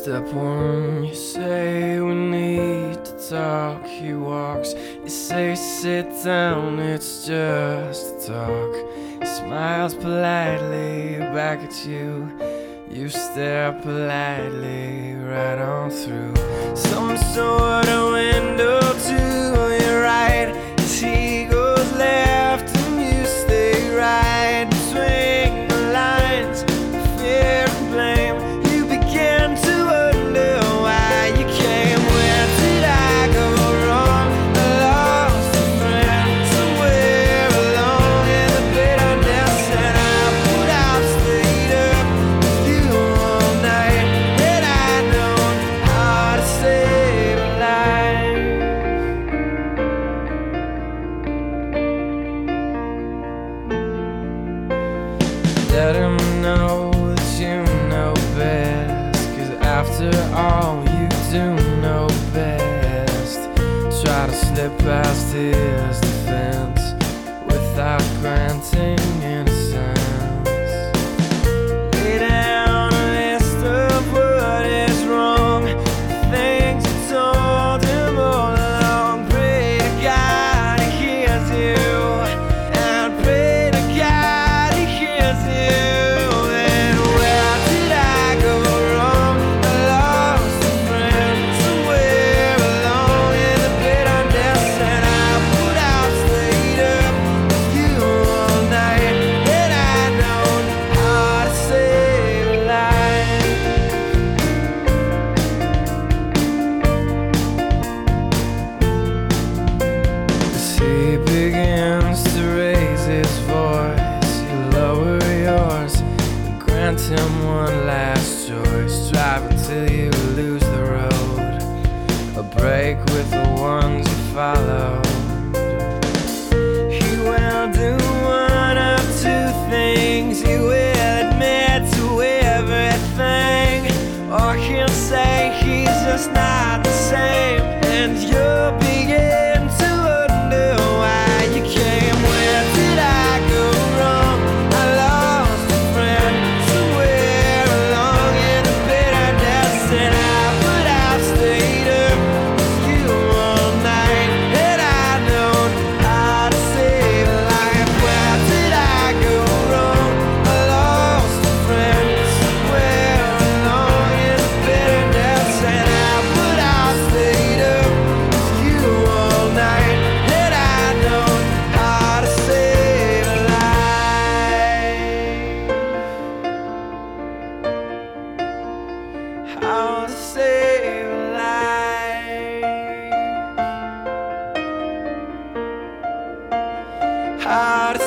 Step one, you say we need to talk. He walks, you say sit down, it's just a talk. He smiles politely back at you. You stare politely right on through some sort of window to your right. As he goes left and you stay right between the lines of fear and blame. You begin to wonder why you came. Where did I go wrong? I lost a friend somewhere along in the bitterness, and I would have stayed up with you all night had I known how to save a life. Let him know that you know best, 'cause after all you do know best. Try to slip past his defense without granting innocence. Lay down a list of what is wrong, the things you told him all along. Pray to God he hears you, and pray to God he hears you. And where did I go wrong? I lost a friend somewhere along in the bitterness, and I would have stayed up with you all night had I known how to save a life. As he begins to raise his voice, you lower yours and grant him one last choice. Drive until you lose the road, a break with the ones you follow. He will do one of two things. He will admit to everything, or he'll say he's just not the same, and you'll begin to wonder why you came. Where did I go wrong? I lost a friend somewhere along in the bitterness, and I would have stayed up with you all night had I known how to save a life. Where did I go wrong? I lost a friend somewhere along in the bitterness, and I would have stayed up with you all night had I known how to save a life. How to save a life. How to